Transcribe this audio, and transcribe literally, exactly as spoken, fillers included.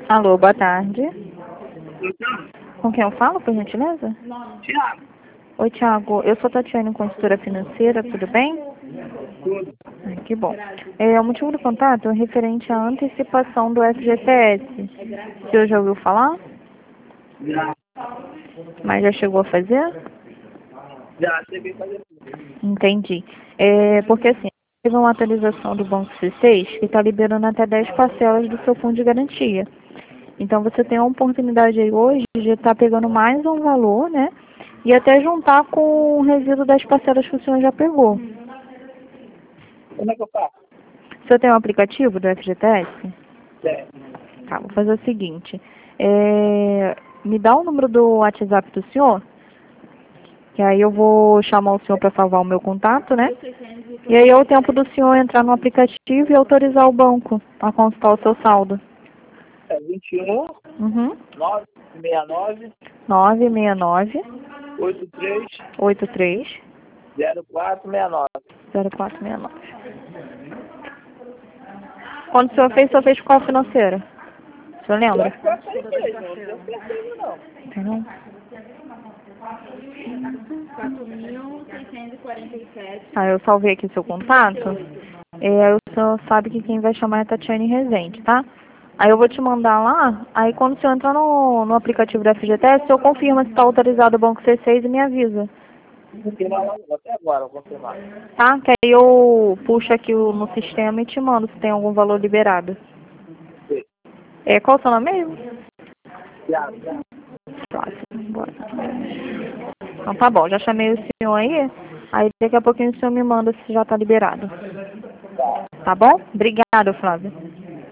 Alô, boa tarde. Com quem eu falo, por gentileza? Tiago. Oi, Tiago. Eu sou Tatiane, consultora financeira, tudo bem? Tudo. Ai, que bom. É, o motivo do contato é referente à antecipação do F G T S. O senhor já ouviu falar? Já. Mas já chegou a fazer? Já cheguei a fazer tudo. Entendi. É, porque assim, teve uma atualização do Banco C seis que está liberando até dez parcelas do seu fundo de garantia. Então você tem a oportunidade aí hoje de estar pegando mais um valor, né? E até juntar com o resíduo das parcelas que o senhor já pegou. Como é que eu faço? O senhor tem um aplicativo do F G T S? É. Tá, vou fazer o seguinte. É, me dá o número do WhatsApp do senhor, que aí eu vou chamar o senhor para salvar o meu contato, né? E aí é o tempo do senhor entrar no aplicativo e autorizar o banco a consultar o seu saldo. É vinte e um, Uhum. nove seis nove, nove seis nove, oito três, oito três, zero quatro seis nove. zero quatro seis nove. Quando o senhor fez, o senhor fez qual financeira? O senhor lembra? Eu acho que eu aceitei, não tenho certeza não. Entendeu? quatro mil seiscentos e quarenta e sete. Aí eu salvei aqui o seu contato. É, aí o senhor sabe que quem vai chamar é a Tatiane Rezende, tá? Aí eu vou te mandar lá, aí quando o senhor entrar no, no aplicativo da F G T S, o senhor confirma se está autorizado o Banco C seis e me avisa, Vou confirmar lá, até agora, vou confirmar. tá? Que aí eu puxo aqui o, no sistema e te mando se tem algum valor liberado. Sim. É, qual o seu nome mesmo? Tiago. Próximo, bora. Então tá bom, já chamei o senhor aí, aí daqui a pouquinho o senhor me manda se já tá liberado. Tá. Tá bom? Obrigado, Flávio.